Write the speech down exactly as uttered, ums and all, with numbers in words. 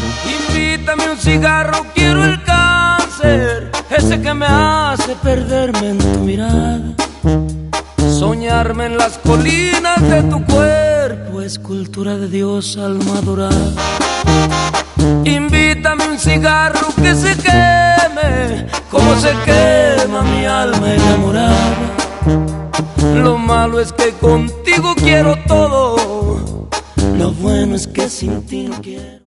Invítame un cigarro, quiero el cáncer, ese que me hace perderme en tu mirada. Soñarme en las colinas de tu cuerpo, escultura de Dios, alma dorada. Invítame un cigarro que se queme, como se quema mi alma enamorada. Lo malo es que contigo quiero todo, lo bueno es que sin ti no quiero.